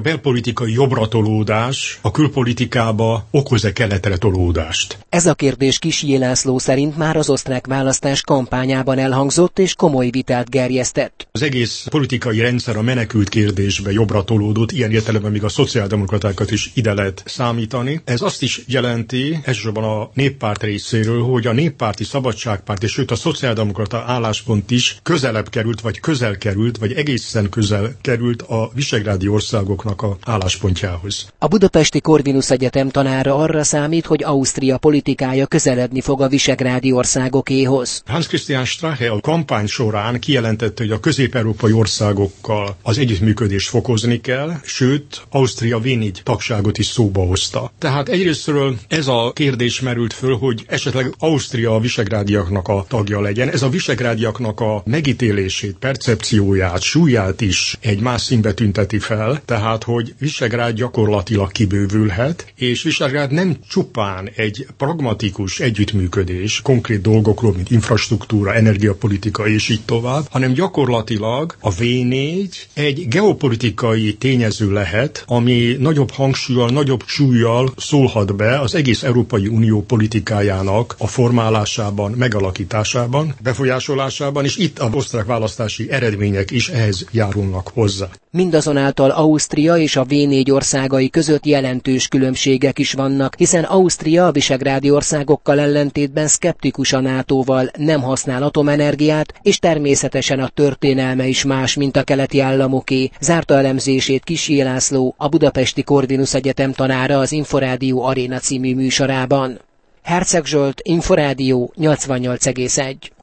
belpolitikai jobbratolódás a külpolitikába okoz-e keletre tolódást? Ez a kérdés Kissé László szerint már az osztrák választás kampányában elhangzott és komoly vitát gerjesztett. Az egész politikai rendszer a menekült kérdésbe jobbra tolódott, ilyen értelemben még a szociáldemokratákat is ide lehet számítani. Ez azt is jelenti, elsősorban a néppárt részéről, hogy a néppárti, szabadságpárt és sőt a szociáldemokrata álláspont is közelebb került, vagy közel került, vagy egészen közel került a visegrádi országoknak a álláspontjához. A budapesti Corvinus Egyetem tanára arra számít, hogy Ausztria politikája közeledni fog a visegrádi országokéhoz. Hans Christian Strache a kampány során kijelentette, hogy a közép-európai országokkal az együttműködést fokozni kell, sőt, Ausztria V4 tagságot is szóba hozta. Tehát egyrésztről ez a kérdés merült föl, hogy esetleg Ausztria a visegrádiaknak a tagja legyen. Ez a visegrádiaknak a megítélését, percepcióját, súlyát is egy más színbe tünteti fel, tehát hogy Visegrád gyakorlatilag kibővülhet, és Visegrád nem csupán egy pragmatikus együttműködés konkrét dolgokról, mint infrastruktúra, energiapolitika és így tovább, hanem gyakorlatilag a V4 egy geopolitikai tényező lehet, ami nagyobb hangsúllyal, nagyobb súllyal szólhat be az egész Európai Unió politikájának a formálásában, megalakításában, befolyásolásában, és itt az osztrák választási eredmények is ehhez járulnak hozzá. Mindazonáltal Ausztria és a V4 országai között jelentős különbségek is vannak, hiszen Ausztria a visegrádi országokkal ellentétben szkeptikus a NATO-val, nem használ atomenergiát, és természetesen a történelme is más, mint a keleti államoké. Zárta elemzését Kissé László, a budapesti Corvinus Egyetem tanára az Inforádió Aréna című műsorában. Herceg Zsolt, Inforádió 88,1.